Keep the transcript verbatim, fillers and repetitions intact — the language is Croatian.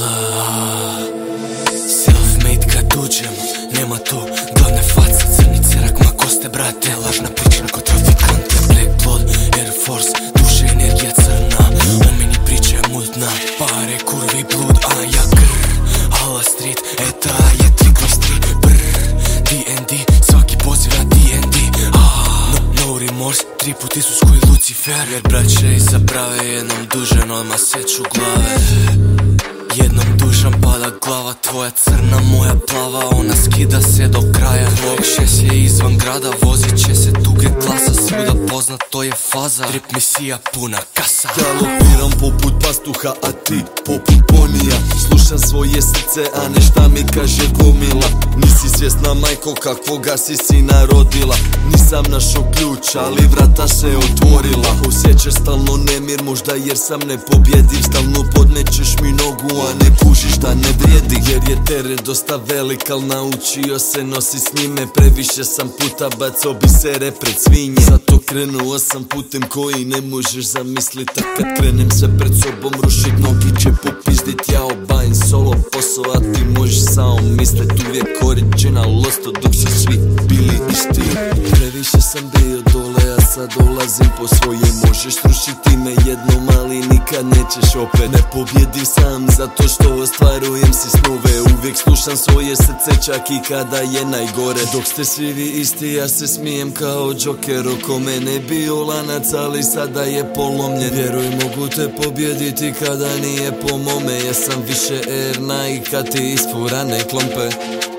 Self-made kad uđem, nema tu glavne face, crni cerak, ma koste brate, lažna priča ko trafikante. Black blood, Air Force, duše energija crna, o meni priče mutna, pare, kurvi, blud, a ja grr. Hala street, eta je tri kroz tri, brr. D and D, svaki poziva D and D, no, no remorse, tri puti su skuj Lucifer. Jer braće izabrave jednom dužen, odmah seču glave. Jednom dušom pada glava, tvoja crna, moja plava, ona skida se do kraja. Blok šest je izvan grada, vozit će se tuge klasa, svuda poznat, to je faza, trip misija puna kasa. Galopiram poput pastuha, a ti poput ponija. Slušam svoje srce, a ne šta mi kaže gomila. Nisi svjesna majko kakvoga si sina rodila. Nisam našao ključ, ali vrata se otvorila. Osjećaš stalno nemir, možda jer sam nepobjediv. Stalno podmećeš mi nogu, a ne kužiš da ne vrijedi. Jer je teret dosta velik, al naučio se nosi s njime. Previše sam puta baco bisere pred svinje. Zato krenuo sam putem koji ne možeš zamislit. A kad krenem sve pred sobom rušit, nogi će popizdit. Ja obajim solo posao, a ti možeš samo mislit. Uvijek original losto dok su svi bili isti. Previše sam bio dole, a sad dolazim po svoje. Možeš srušiti me jednom, ali nikad nećeš opet. Ne pobjedi sam zato što ostvarujem si snove. Uvijek slušam svoje srce čak i kada je najgore. Dok ste svi vi isti, ja se smijem kao Joker. Oko mene bio lanac, ali sada je polomljen. Vjeruj, mogu te pobjediti kada nije po mome. Ja sam više Air Nike, kad ti isfurane klompe.